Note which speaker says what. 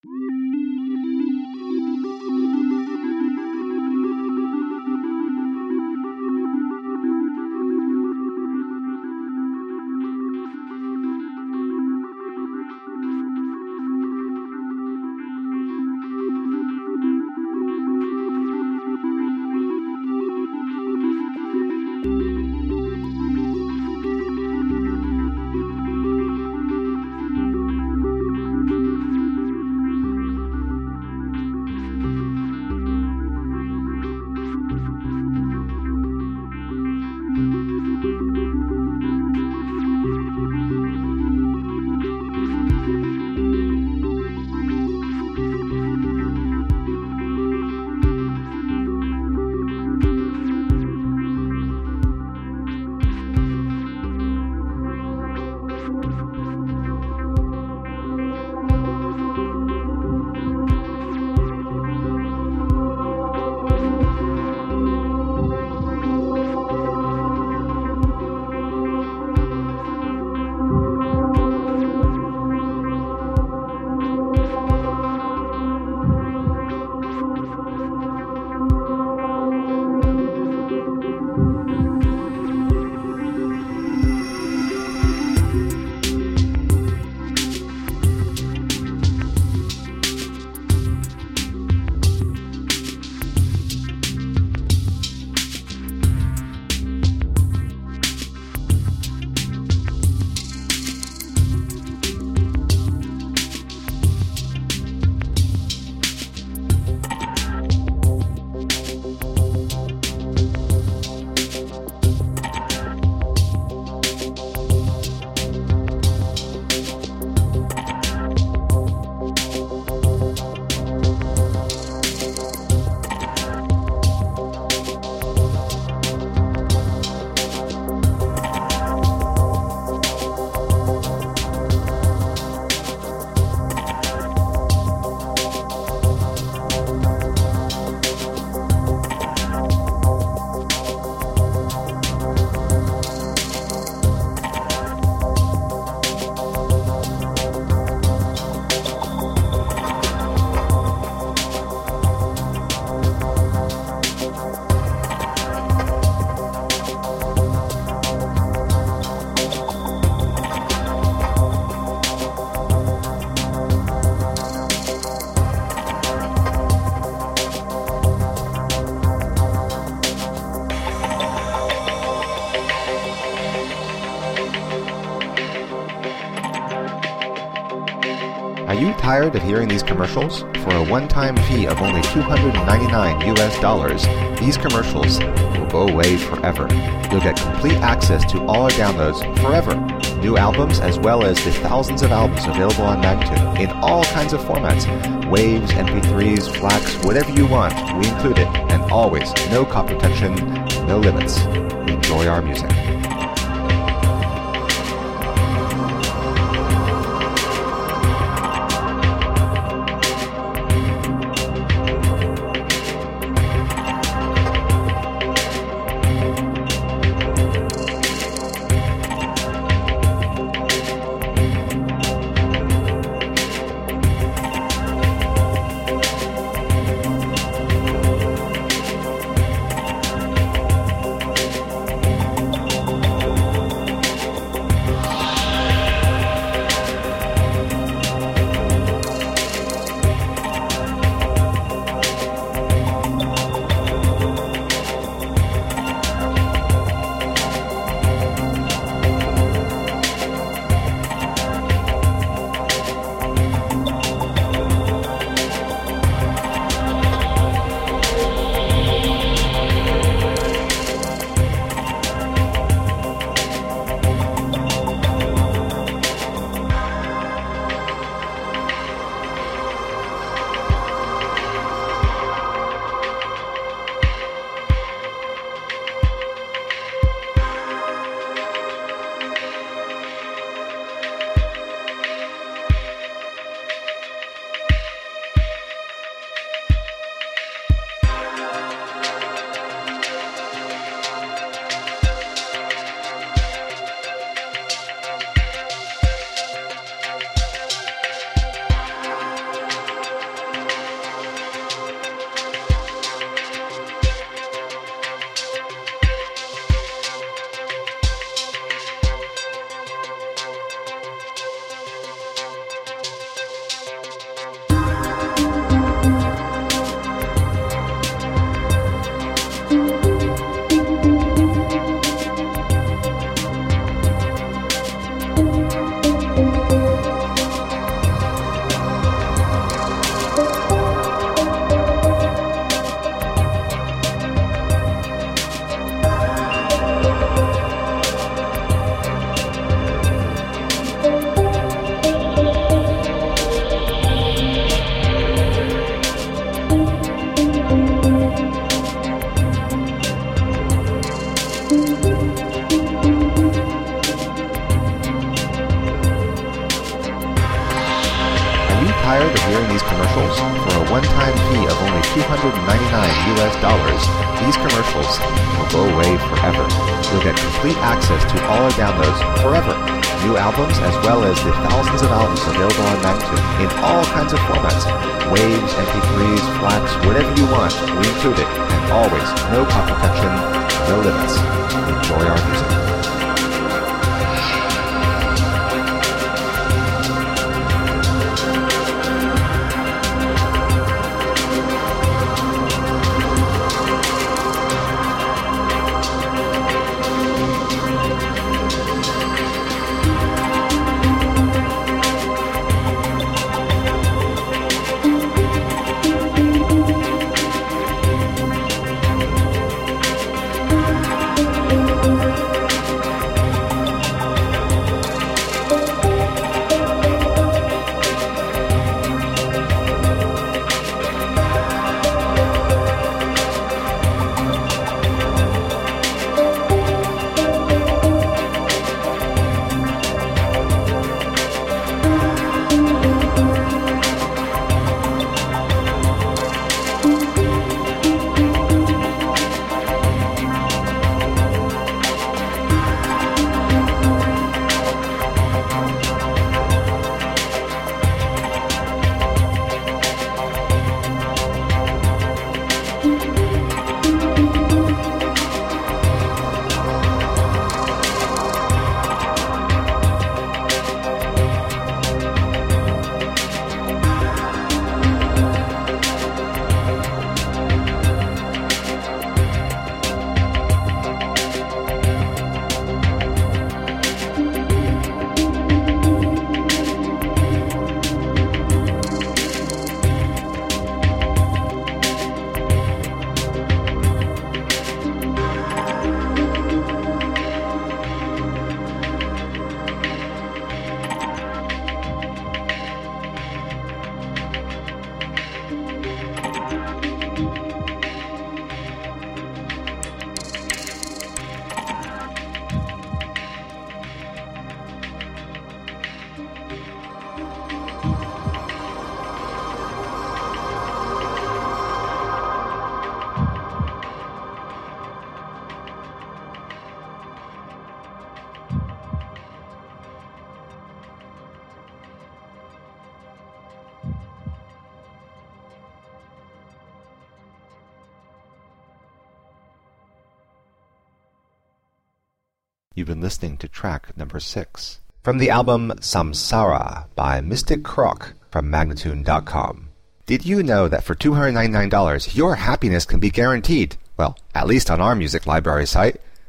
Speaker 1: Are you tired of hearing these commercials? For a one-time fee of only $299, these commercials will go away forever. You'll get complete access to all our downloads forever. New albums as well as the thousands of albums available on Magnatune in all kinds of formats. Waves, MP3s, FLACs, whatever you want, we include it. And always, no copy protection, no limits. Enjoy our music. you tired of hearing these commercials? For a one-time fee of only $299, these commercials will go away forever. You'll get complete access to all our downloads forever. New albums as well as the thousands of albums available on Magnatune in all kinds of formats. Waves, MP3s, FLACs, whatever you want, we include it. And always, no copy protection, no limits. Enjoy our music. You've been listening to track number 6 from the album Samsara by Mystic Croc from Magnatune.com. Did you know that for $299 your happiness can be guaranteed? Well, at least on our music library site.